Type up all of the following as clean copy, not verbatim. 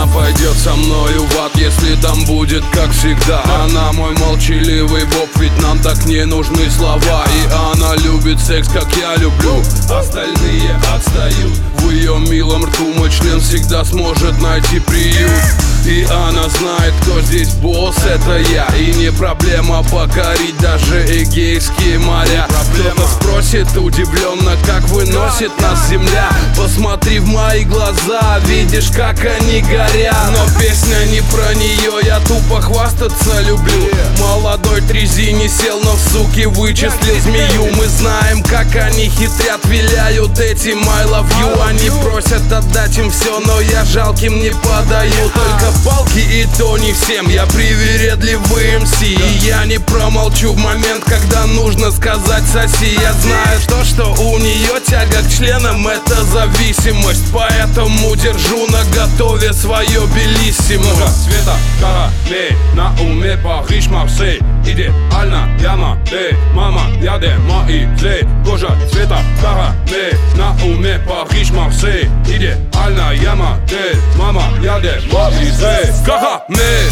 пойдет со мною в ад, если там будет как всегда. Она мой молчаливый боб, ведь нам так не нужны слова. И она любит секс, как я люблю, остальные отстают. В ее милом рту мой член всегда сможет найти приют. И она знает, кто здесь босс, это я. И не проблема покорить даже Эгейские моря. Кто-то спросит удивленно, как выносит нас земля. Посмотри в мои глаза, видишь, как они горят. Но песня не про нее, я тупо хвастаться люблю. Молодой Трезини сел, но в суки вычислил змею. Мы знаем, как они хитрят, виляют эти I love you. Они просят отдать им все, но я жалким не подаю. Только палки, и то не всем, я привередливый МС. И я не промолчу в момент, когда нужно сказать соси. Я знаю то, что у нее тяга к членам, это зависимость. Поэтому держу наготове свое белиссимо. Цвета королей, на уме Париж, Марсель. Идеально, яма, эй, мама, яде, мои злей. Кожа цвета королей, на уме Париж, Марсель. Идеально, яма, эй, мама, яде, мои злей. Карамель,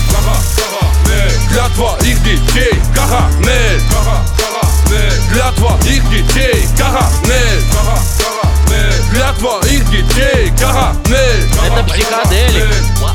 для твоих детей. Карамель, для твоих детей. Карамель, для твоих детей. Карамель. Это психоделик.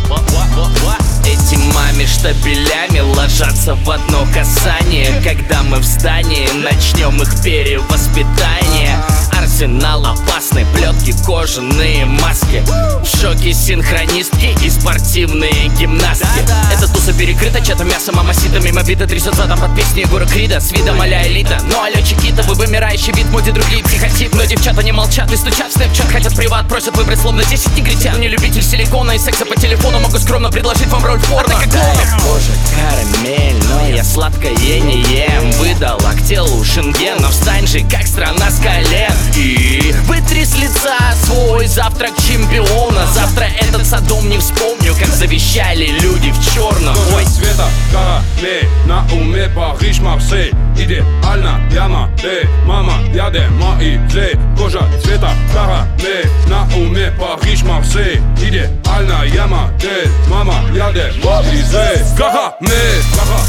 Эти маме штабелями ложатся в одно касание. Когда мы в здании, начнем их перевоспитание. Арсенал опасный, плетки, кожаные маски. В шоке синхронистки и спортивные гимнастки. Эта туса перекрыта чатом мясом, мамасита. Мимо бита трясет задом под песни Егора Крида. С видом а-ля элита, но а-ля Чикита. Вы вымирающий вид, моди другие психотип. Но девчата не молчат и стучат в снэпчат. Хотят приват, просят выбрать словно 10 негритян. Не любитель силикона и секса по телефону. Могу скромно предложить вам роль в порно. Боже, карамель, но я сладкое не ем. Выдала к телу шенген, но встань же, как страна с колен. И вытри с лица свой завтрак чемпиона. Завтра этот Содом не вспомню, как завещали люди в черном. Ой, цвета королей, на уме Париж, Марсель. Идеально, яма, эй, мама, яде, мои злей. Кожа цвета королей, на уме Париж, Марсель. Идеально, яма, эй, мама, яде, мои злей. Карамель,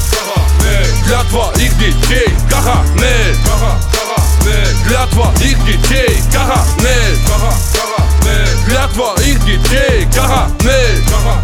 для твоих детей. Карамель, для твоих детей. Карамель, для твоих детей. Карамель.